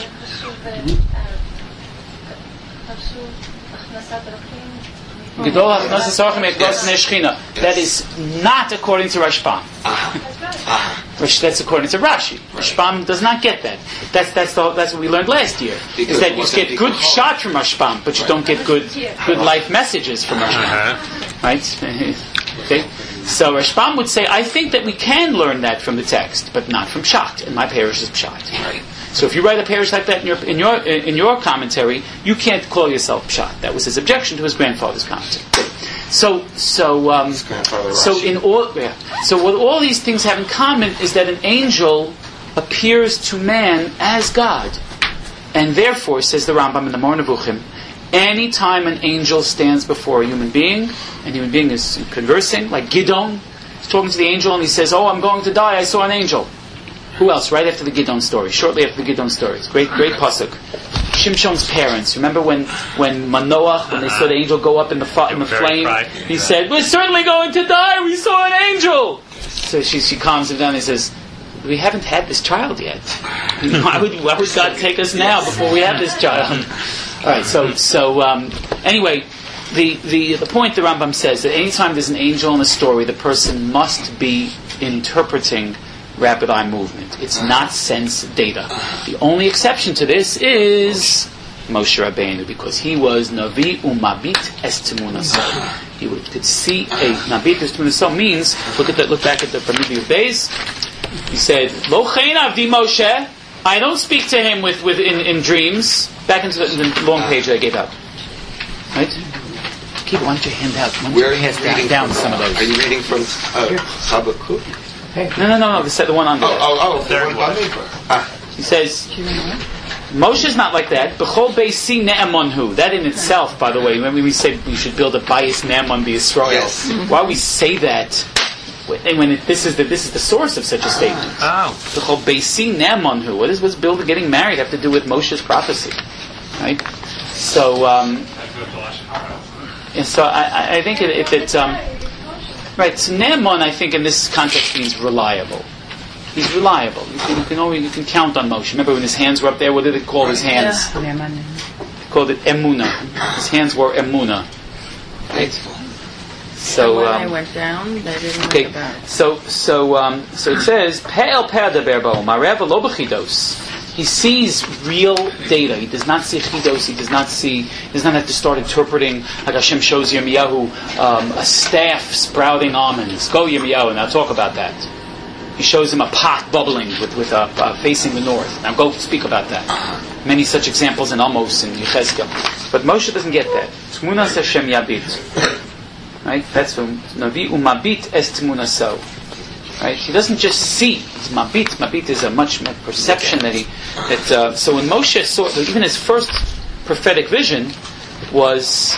Speaker 1: That is not according to Rashbam. That's according to Rashi. Rashbam does not get that. That's what we learned last year. Is that you get good shot from Rashbam, but you don't get good life messages from Rashbam. Right? Okay. So Rashbam would say, I think that we can learn that from the text, but not from Pshat. And my parish is Pshat. Right? So if you write a parish like that in your commentary, you can't call yourself Pshat. That was his objection to his grandfather's commentary. So what all these things have in common is that an angel appears to man as God, and therefore, says the Rambam in the Moreh Nevuchim, any time an angel stands before a human being, and a human being is conversing, like Gidon, he's talking to the angel and he says, "Oh, I'm going to die, I saw an angel." Who else? Right after the Gidon story, shortly after the Gidon story. It's great pasuk. Shimshon's parents. Remember when Manoach, when they saw the angel go up in the flame, he said, "We're certainly going to die. We saw an angel." So she calms him down and says, "We haven't had this child yet. Why would God take us now before we have this child?" All right. So anyway, the point the Rambam says that anytime there's an angel in a story, the person must be interpreting rapid eye movement. It's not sense data. The only exception to this is Moshe Rabbeinu, because he was Navi umabit es temunaso. He could see a Nabit es temunaso means, look back at the Bamidbar of Days. He said, Lo chein avdi Moshe, I don't speak to him in dreams. Back into the long page that I gave out. Right? Keep, why don't you hand out?
Speaker 2: Where are you reading
Speaker 1: down
Speaker 2: from?
Speaker 1: Some of those.
Speaker 2: Are you reading from Habakkuk?
Speaker 1: No. The one under
Speaker 2: Oh.
Speaker 1: He says, Moshe's not like that. B'chol beisi ne'emonhu. That in itself, by the way, when we say we should build a bayis ne'emon b'Yisrael, yes. Why we say that when this is the source of such a statement? B'chol beisi ne'emonhu. What does getting married have to do with Moshe's prophecy? Right. So, I think it's right. So Ne'eman, I think, in this context means reliable. He's reliable. You can count on Moshe. Remember when his hands were up there? What did they call his hands? They called it Emunah. His hands were Emunah. Right. So
Speaker 4: when I went down, they didn't
Speaker 1: okay.
Speaker 4: Think about it.
Speaker 1: So it says Pe'el Pe'adaber Bo Marev Lo B'Chidos. He sees real data. He does not see chidos. He does not have to start interpreting, like Hashem shows Yirmiyahu a staff sprouting almonds. Go Yirmiyahu, now talk about that. He shows him a pot bubbling with facing the north. Now go speak about that. Many such examples in Amos and Yechezkel. But Moshe doesn't get that. Tmunas Hashem Yabit. Right? That's from Navi Umabit Es Tmunaso. Right? He doesn't just see. It's mabit. Mabit is a much more perception so when Moshe saw, even his first prophetic vision was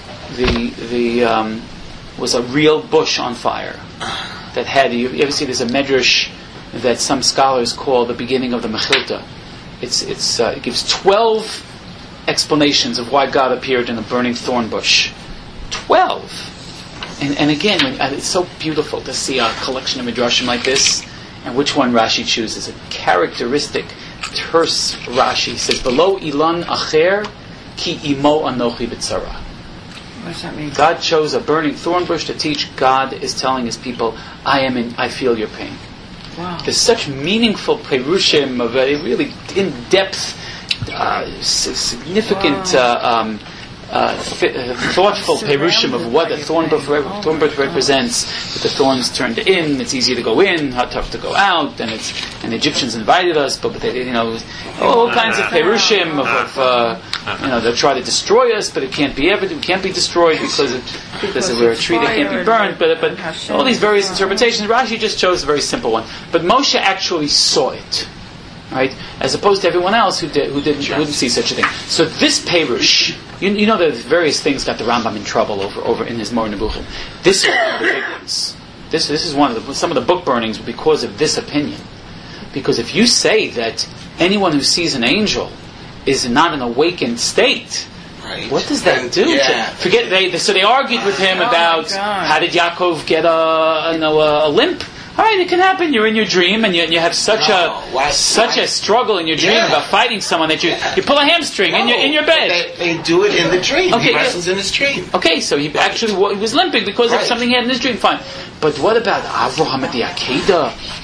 Speaker 1: was a real bush on fire that had. You ever see? There's a medrash that some scholars call the beginning of the Mechilta. It gives 12 explanations of why God appeared in a burning thorn bush. 12. And again, it's so beautiful to see a collection of midrashim like this, and which one Rashi chooses. A characteristic, terse Rashi says, "Below ilan acher ki imo anochi b'tzara."
Speaker 4: What does that mean? God
Speaker 1: chose a burning thorn bush to teach. God is telling His people, I feel your pain.
Speaker 4: Wow.
Speaker 1: There's such meaningful perushim of a really in-depth, significant. Thoughtful perushim of what a thorn bush represents. That the thorns turned in, it's easy to go in, how tough to go out, and the Egyptians invited us, but they, all kinds of perushim of they'll try to destroy us, but it can't be destroyed because we're a tree that can't be burned. But all these various interpretations. Rashi just chose a very simple one. But Moshe actually saw it. Right, as opposed to everyone else who wouldn't see such a thing. So this perush, you know that various things got the Rambam in trouble over in his Moreh Nevuchim. This is one of the big ones. This is some of the book burnings because of this opinion. Because if you say that anyone who sees an angel is not an awakened state, right. What does that do? So they argued with him about how did Yaakov get a limp. All right, it can happen. You're in your dream, and you have such a struggle in your dream about fighting someone that you pull a hamstring in your bed.
Speaker 2: They do it in the dream. Okay, he wrestles in his dream.
Speaker 1: Okay, so he actually was limping because of something he had in his dream. Fine, but what about Avraham at the Akedah?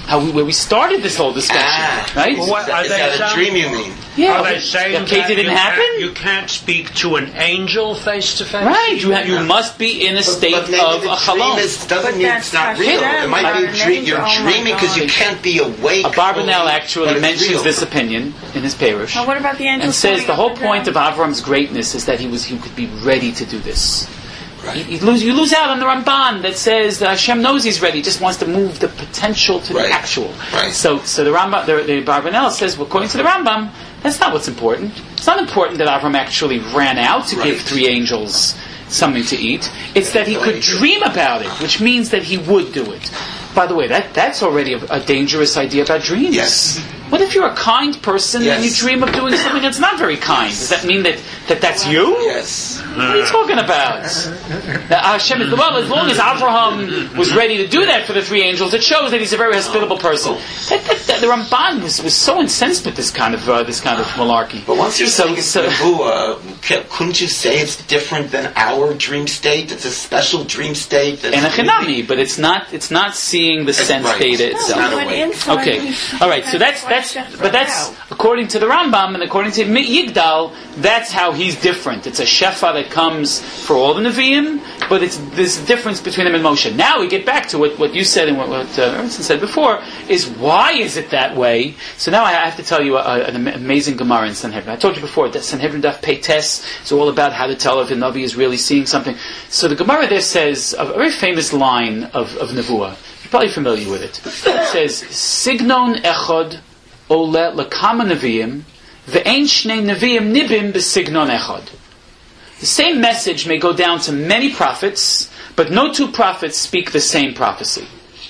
Speaker 1: where we started this whole discussion, right?
Speaker 2: Well, is that a dream you mean?
Speaker 1: Yeah.
Speaker 8: Are they saying
Speaker 1: that didn't happen?
Speaker 8: You can't speak to an angel face to face?
Speaker 1: Right. You must be in a state
Speaker 2: but maybe
Speaker 1: of
Speaker 2: the
Speaker 1: a chalom.
Speaker 2: dream doesn't mean it's not real. It might be a dream. You're dreaming because you can't be awake.
Speaker 1: Abarbanel actually mentions this opinion in his parish.
Speaker 4: Well, what about the angels?
Speaker 1: And says the whole point of Avram's greatness is that he could be ready to do this.
Speaker 2: Right.
Speaker 1: You lose out on the Ramban that says that Hashem knows he's ready, he just wants to move the potential to the actual.
Speaker 2: Right.
Speaker 1: So the Rambam, the Barbanel says, well, according to the Rambam, that's not what's important. It's not important that Avram actually ran out to give 3 angels something to eat. It's that he could dream about it, which means that he would do it. By the way, that's already a dangerous idea about dreams.
Speaker 2: Yes.
Speaker 1: What if you're a kind person and you dream of doing something that's not very kind? Does that mean that's you?
Speaker 2: Yes.
Speaker 1: What are you talking about? Now, Hashem, well, as long as Abraham was ready to do that for the 3 angels, it shows that he's a very hospitable person. The Ramban was so incensed with this kind of malarkey.
Speaker 2: But once you're saying it's Nevuah, couldn't you say it's different than our dream state? It's a special dream state.
Speaker 1: And a chinami, but it's not seeing the sense data itself. Okay, all right. So that's according to the Rambam and according to Yigdal, that's how he's different. It's a shefa that comes for all the Nevi'im, but it's this difference between him and Moshe. Now we get back to what you said and what Ernst said before, is why is it that way? So now I have to tell you an amazing Gemara in Sanhedrin. I told you before that Sanhedrin Daf Pei Tes is all about how to tell if a Navi is really seeing something. So the Gemara there says a very famous line of Nevuah. You're probably familiar with it. It says, Signon echad ole lekama neviim ve'ein shnei neviim nibim b'signon echad. The same message may go down to many prophets, but no 2 prophets speak the same prophecy.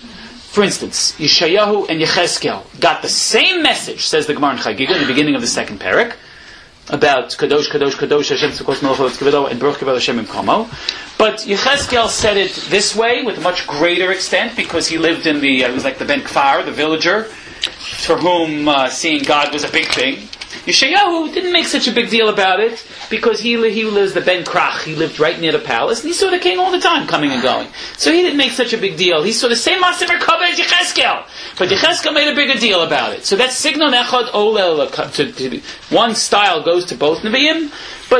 Speaker 1: For instance, Yeshayahu and Yechezkel got the same message, says the Gemara in Chagiga in the beginning of the 2nd parak, about Kadosh, Kadosh, Kadosh, Hashem Tzukos Melech Kevedo, and Baruch Kevod Hashem Imkomo. But Yechezkel said it this way, with a much greater extent, because he lived in it was like the Ben Kfar, the villager, for whom seeing God was a big thing. Yeshayahu didn't make such a big deal about it, because he lives the Ben Krach, he lived right near the palace, and he saw the king all the time coming and going. So he didn't make such a big deal. He saw the same Maaseh Merkava as Yechezkel, but Yechezkel made a bigger deal about it. So that's Signon Echad Olel. One style goes to both Nevi'im,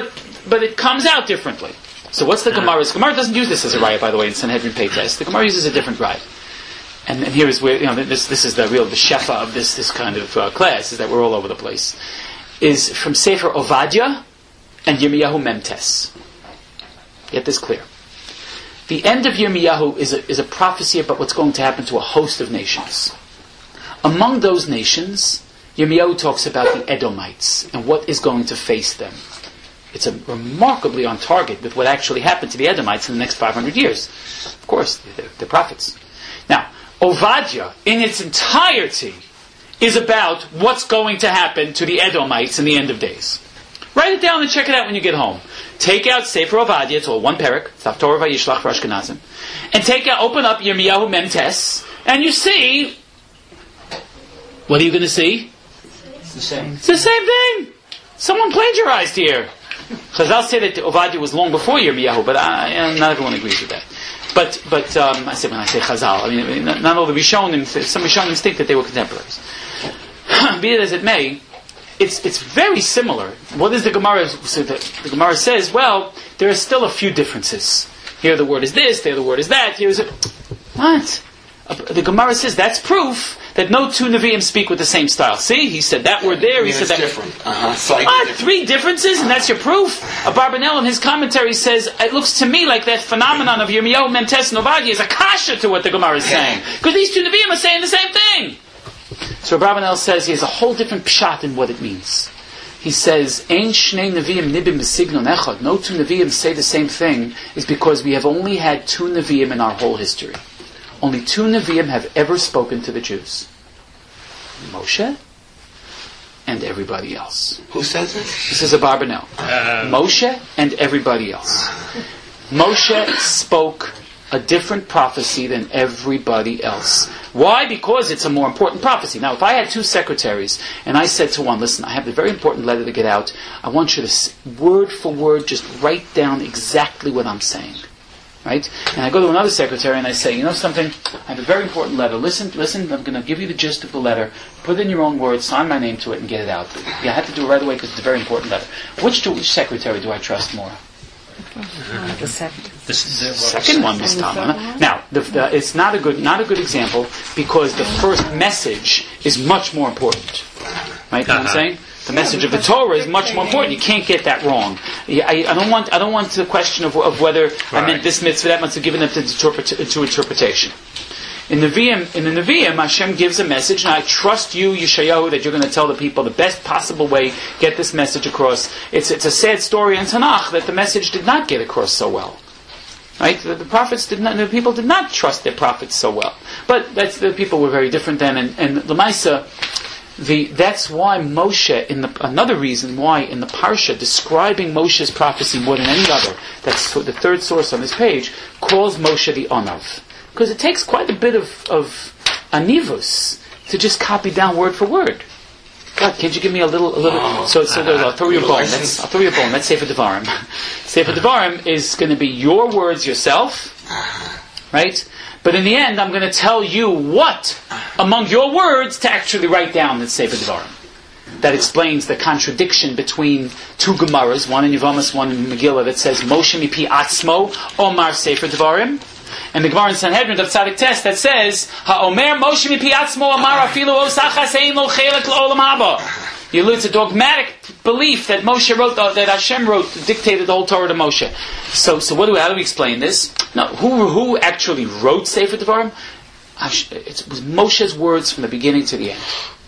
Speaker 1: but it comes out differently. So what's the Gemara's? Gemara doesn't use this as a raya, by the way, in Sanhedrin Pei Tes. The Gemara uses a different raya. And here is where, this is the shefa of this kind of class, is that we're all over the place. Is from Sefer Ovadia and Yirmiyahu Memtes. Get this clear. The end of Yirmiyahu is a prophecy about what's going to happen to a host of nations. Among those nations, Yirmiyahu talks about the Edomites and what is going to face them. It's remarkably on target with what actually happened to the Edomites in the next 500 years. Of course, they're prophets. Now, Ovadia, in its entirety, is about what's going to happen to the Edomites in the end of days. Write it down and check it out when you get home. Take out Sefer Ovadia, it's all one parak, Tzaf Torah Vayishlach for Ashkenazim, and open up Yirmiyahu Memtes, and you see, what are you going to see?
Speaker 8: It's the same.
Speaker 1: It's the same thing. Someone plagiarized here. Chazal say that Ovadia was long before Yirmiyahu, but not everyone agrees with that. But I say when I say Chazal, I mean not all the Rishonim. Some Rishonim think that they were contemporaries. Be it as it may, it's very similar. What is the Gemara? So the Gemara says, well, there are still a few differences. Here the word is this, there the word is that. Here's what? The Gemara says that's proof that no 2 Nevi'im speak with the same style. See, he said that word there, he said that.
Speaker 2: Different.
Speaker 1: What? 3 differences, and that's your proof? Barbanel in his commentary says, it looks to me like that phenomenon of Yirmiyahu, Memtes, and Ovadia is a kasha to what the Gemara is saying. Because these 2 Nevi'im are saying the same thing. So Barbanel says he has a whole different pshat in what it means. He says, Ein shnei Nevi'im nibim b'signon echad. No 2 Nevi'im say the same thing, is because we have only had 2 Nevi'im in our whole history. Only 2 Nevi'im have ever spoken to the Jews. Moshe and everybody else.
Speaker 2: Who says this?
Speaker 1: This is a Barbanel. Moshe and everybody else. Moshe spoke a different prophecy than everybody else. Why? Because it's a more important prophecy. Now, if I had 2 secretaries and I said to one, listen, I have a very important letter to get out. I want you to, word for word, just write down exactly what I'm saying. right? And I go to another secretary and I say, you know something? I have a very important letter. Listen. I'm going to give you the gist of the letter. Put it in your own words. Sign my name to it and get it out. You have to do it right away because it's a very important letter. Which secretary do I trust more?
Speaker 4: The second.
Speaker 8: The
Speaker 1: Second one this time. Now, it's not a good example because the first message is much more important. Right? You know what I'm saying? The message of the Torah is much more important. You can't get that wrong. I don't want the question of whether I meant this mitzvah, that mitzvah, given it into interpretation. In the Nevi'im, Hashem gives a message, and I trust you, Yeshayahu, that you're going to tell the people the best possible way, get this message across. It's a sad story in Tanakh that the message did not get across so well. Right? The people did not trust their prophets so well. But the people were very different then, and Lamaisa, that's why Moshe, another reason why in the Parsha, describing Moshe's prophecy more than any other, that's the third source on this page, calls Moshe the Onav. Because it takes quite a bit of anivus to just copy down word for word. God, can't you give me a little? So I'll throw you a bone. That's Sefer Devarim. Sefer Devarim is going to be your words yourself, right? But in the end, I'm going to tell you what among your words to actually write down in Sefer Devarim. That explains the contradiction between two Gemaras, one in Yevamos, one in Megillah, that says Moshe mipi atzmo Omar Sefer Devarim. And the Gemara in Sanhedrin of Tzadik Tes that says, HaOmer Moshe mipi atzmo Amar afilu osachas ein lo chelek l'olam haba. You lose a dogmatic belief that Moshe wrote, that Hashem dictated the whole Torah to Moshe. So how do we explain this? Now, who actually wrote Sefer Devarim? It was Moshe's words from the beginning to the end.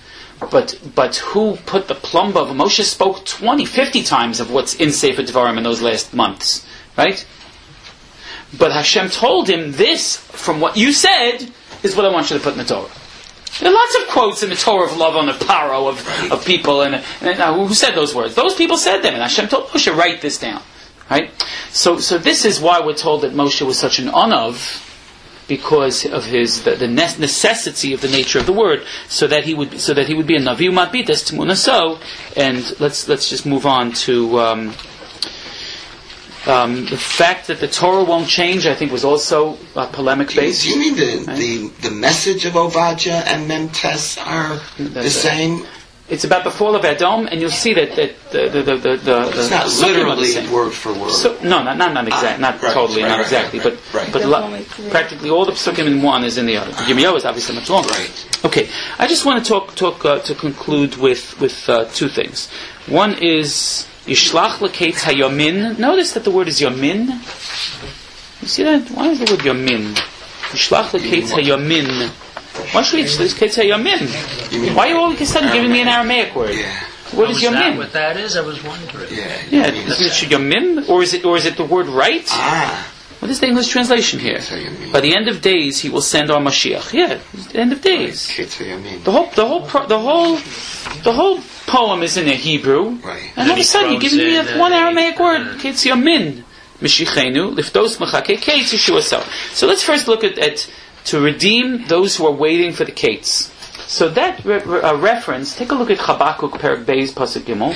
Speaker 1: But who put the plumb of Moshe spoke 20, 50 times of what's in Sefer Devarim in those last months, right? But Hashem told him, this, from what you said, is what I want you to put in the Torah. There are lots of quotes in the Torah of love on the paro of people, and who said those words? Those people said them, and Hashem told Moshe, write this down, right? So this is why we're told that Moshe was such an onav, because of the necessity of the nature of the word, so that he would be a navi u'matbitas t'munaso. And let's just move on to the fact that the Torah won't change. I think was also polemic based.
Speaker 2: Do you mean the message of Ovadia and Memtes are the same?
Speaker 1: It's about the fall of Edom, and you'll see that
Speaker 2: it's not literally word for word.
Speaker 1: So, no, not exactly, not exactly, but practically all the psukim in one is in the other. Yirmiyahu is obviously much longer.
Speaker 2: Right.
Speaker 1: Okay, I just want to talk to conclude with two things. One is Yishlach l'keitz hayamin. Notice that the word is yamin. You see that? Why is the word yamin? Yishlach l'keitz hayamin. Why should we say yamin? Why are you all of a sudden giving me an Aramaic word?
Speaker 2: Yeah.
Speaker 1: What is yamin?
Speaker 8: What that is? I was wondering.
Speaker 1: Yeah. Isn't it yamin, or is it the word right? What is the English translation here? By the end of days, he will send our Mashiach. Yeah, the end of days. The whole poem is in the Hebrew, and all of a sudden you're giving me one Aramaic word. Ketz yamin, Mishichenu, liftos mechake ketz Yeshua. So let's first look at to redeem those who are waiting for the Kates. So that reference, take a look at Habakkuk Perek Beis Pasuk Gimel.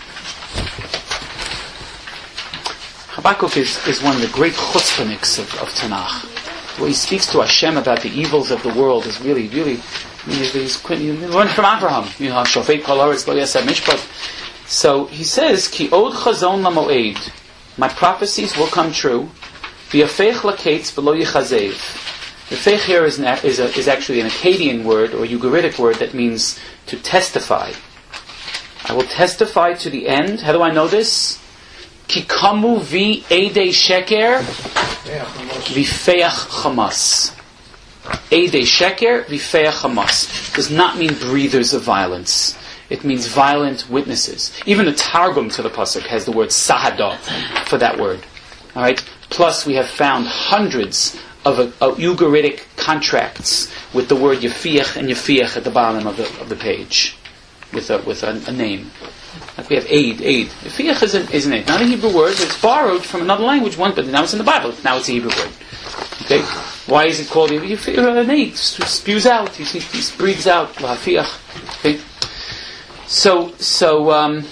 Speaker 1: Habakkuk is one of the great chutzpahniks of Tanakh. Where he speaks to Hashem about the evils of the world is really, really, he's learned from Abraham. Shofet kol haaretz lo yaseh mishpat. So he says, Ki od chazon lamoed, my prophecies will come true. V'yafech laketz v'lo yichazev. The feich here is actually an Akkadian word or Ugaritic word that means to testify. I will testify to the end. How do I know this? Ki kamu vi edei sheker v'feach chamas. Edei sheker v'feach chamas does not mean breathers of violence. It means violent witnesses. Even the Targum to the pasuk has the word sahada for that word. All right. Plus, we have found hundreds of Ugaritic contracts with the word Yafiach and Yafiach at the bottom of the page, with a name. Like we have aid. Yafiach is an aid, not a Hebrew word. It's borrowed from another language once, but now it's in the Bible. Now it's a Hebrew word. Okay, why is it called Yafiach? An aid spews out. He breathes out. Yafiach. Okay, so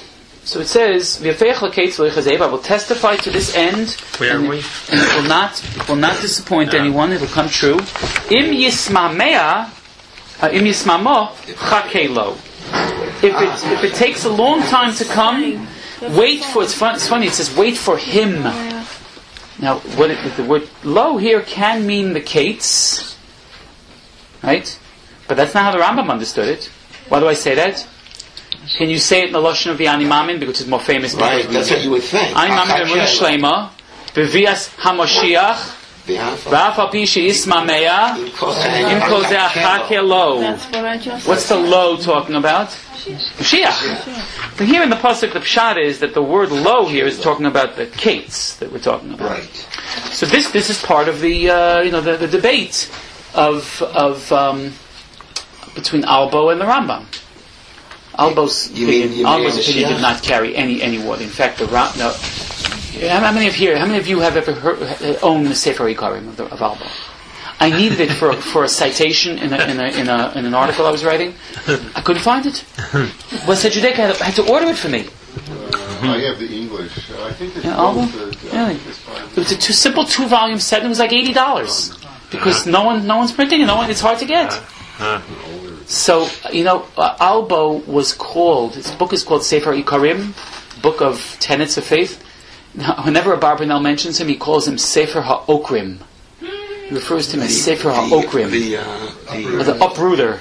Speaker 1: So it says, I will testify to this end.
Speaker 8: Where are we?
Speaker 1: And it will not disappoint anyone. It will come true. Im yismameh, im yismamo, chakelo. If it takes a long time to come, wait for. It's funny. It says wait for him. Now, the word lo here can mean the kates, right? But that's not how the Rambam understood it. Why do I say that? Can you say it in the lashon of the Ani Mamin, because it's more famous?
Speaker 2: Right, that's what you would think.
Speaker 1: Ani Mamin Emunah Shlema, Bevias HaMashiach, V'af al pi she'yismameh, Im kol zeh chakelo.
Speaker 4: That's what I just
Speaker 1: What's the lo talking about? Mashiach. But here in the pasuk, the pshat is that the word lo here is talking about the kates that we're talking about.
Speaker 2: Right.
Speaker 1: So this is part of the the debate of between Albo and the Rambam. Albo's opinion did not carry any water. In fact, how many of you have ever owned the Sefer Ikarim of Albo? I needed it for a citation in an article I was writing. I couldn't find it. Well, said Judaica I had to order it for me.
Speaker 9: I have the English. I think it's
Speaker 1: Albo? Really? It was a simple 2-volume set. And it was like $80 because no one's printing it. It's hard to get. So Albo was called. His book is called Sefer Ikarim, Book of Tenets of Faith. Now, whenever a Barbanel mentions him, he calls him Sefer HaOkrim. He refers to him as Sefer HaOkrim, the uprooter.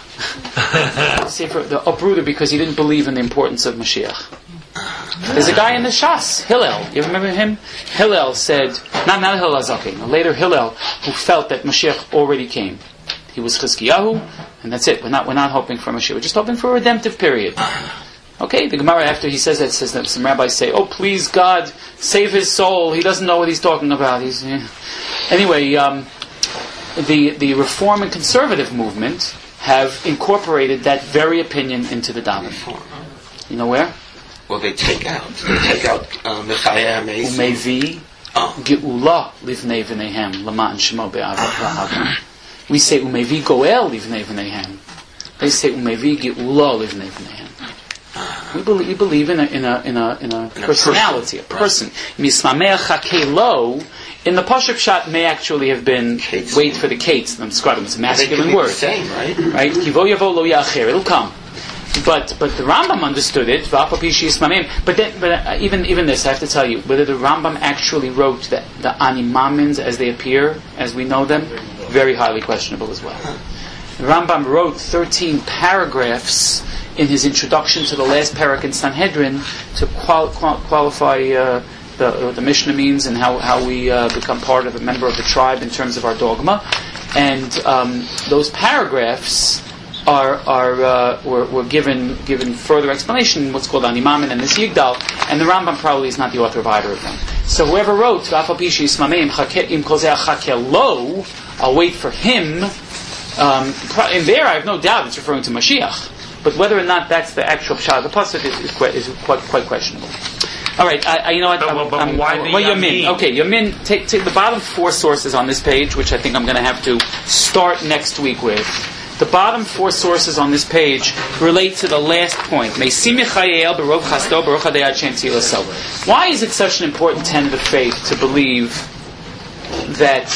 Speaker 1: The uprooter, because he didn't believe in the importance of Mashiach. There's a guy in the Shas, Hillel. You remember him? Hillel said, not Hillel Zaken, later Hillel, who felt that Mashiach already came. He was Chizkiyahu, and that's it. We're not hoping for Mashiach. We're just hoping for a redemptive period. Okay, the Gemara after he says that says that some rabbis say, "Oh, please God, save his soul. He doesn't know what he's talking about." Anyway, the Reform and Conservative movement have incorporated that very opinion into the davening. You know where?
Speaker 2: Well, they take out Mechaya
Speaker 1: Umevi Geula Livnei V'neihem L'ma'an Shemo Be'avam. We say Umevi Goel Livnei V'neihem. They say Umevi Geula Livnei V'neihem. We believe in a personality, a person. Mismameh Chakelo. In the Pashup Pshat may actually have been wait for the kates. I'm describing it's a masculine word,
Speaker 2: same, right?
Speaker 1: Kivo Yavo Lo Yacher. It'll come. But the Rambam understood it. But even this, I have to tell you, whether the Rambam actually wrote the Ani Mamins as they appear, as we know them, very highly questionable as well. The Rambam wrote 13 paragraphs in his introduction to the last parak in Sanhedrin to qualify the Mishnah means and how we become part of a member of the tribe in terms of our dogma. And those paragraphs were given further explanation in what's called Ani Mamin and this Yigdal, and the Rambam probably is not the author of either of them. So whoever wrote I'll wait for him, in there I have no doubt it's referring to Mashiach. But whether or not that's the actual pshat of the pasuk is quite questionable. All right, you know what? Yamin. Okay, Yamin. Take the bottom 4 sources on this page, which I think I'm going to have to start next week with. The bottom 4 sources on this page relate to the last point. Why is it such an important tenet of faith to believe that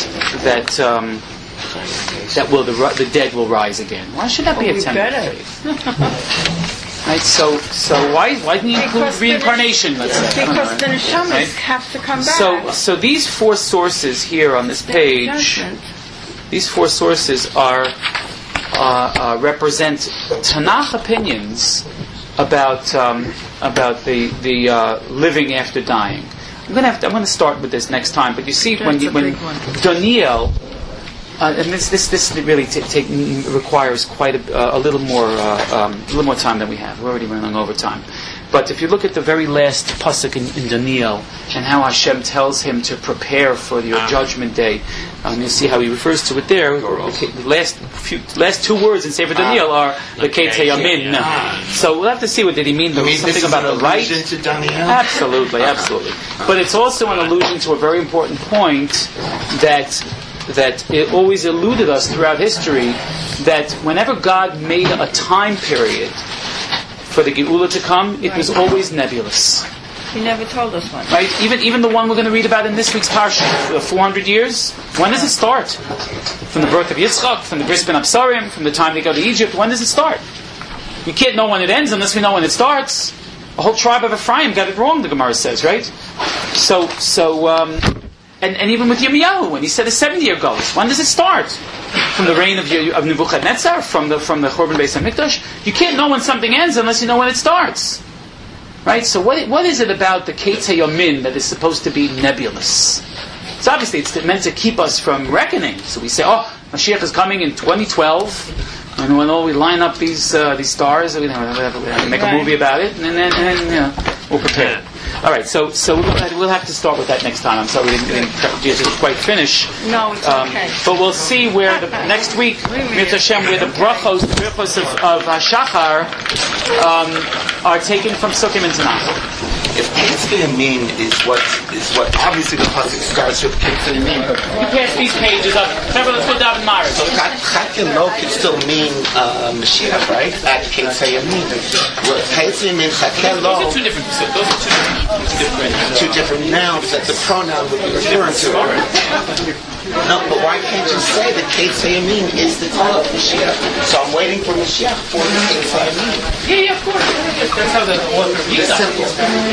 Speaker 1: the dead will rise again? Why should that be a tenet of faith? Right. So why didn't you include reincarnation? Let's say
Speaker 4: because the neshamas have to come back.
Speaker 1: So these 4 sources here on this page, these 4 sources represent Tanakh opinions about the living after dying. I'm going to start with this next time. But you see, when Daniel. And this really requires quite a little more time than we have. We're already running over time. But if you look at the very last pasuk in Daniel and how Hashem tells him to prepare for your judgment day, you'll see how he refers to it there. The last 2 words in Sefer Daniel are the Ketei Yamin. So we'll have to see what did he mean. There was something about the right. Absolutely. But it's also an allusion to a very important point that it always eluded us throughout history, that whenever God made a time period for the Geula to come, it was always nebulous.
Speaker 4: You never told us one.
Speaker 1: Right? Even the one we're going to read about in this week's parsha, 400 years. When does it start? From the birth of Yitzchak, from the Bris Ben Absarim, from the time they go to Egypt. When does it start? We can't know when it ends unless we know when it starts. The whole tribe of Ephraim got it wrong, the Gemara says, right? And even with Yirmiyahu, when he said a 70-year Golus, when does it start? From the reign of Nebuchadnezzar, from the Churban Beis HaMikdash? You can't know when something ends unless you know when it starts. Right? So what is it about the Ketz HaYomin that is supposed to be nebulous? So obviously it's meant to keep us from reckoning. So we say, Mashiach is coming in 2012, and when we line up these stars, we have to make a movie about it, and then we'll prepare. All right, so we'll have to start with that next time. I'm sorry we didn't quite finish.
Speaker 4: No, it's okay.
Speaker 1: But we'll see where next week, Mirz Hashem, where the brachos of Shachar are taken from Sukkim and Tanakh.
Speaker 2: If Ketz HaYomin is what obviously the pasuk starts with Ketz HaYomin.
Speaker 1: You pass these pages up. Remember, let's go down in Mars.
Speaker 2: So Chak Yamlo could still mean Mashiach, right? At Ketz HaYomin. Ketz HaYomin, Chak Yamlo.
Speaker 1: Those are two different
Speaker 2: nouns that the pronoun would be referring to. No, but why can't you say that Ketz HaYomin is the time of Mashiach? So I'm waiting for Mashiach for the Ketz HaYomin.
Speaker 1: Yeah, of course. That's how the author reads it.
Speaker 2: Simple.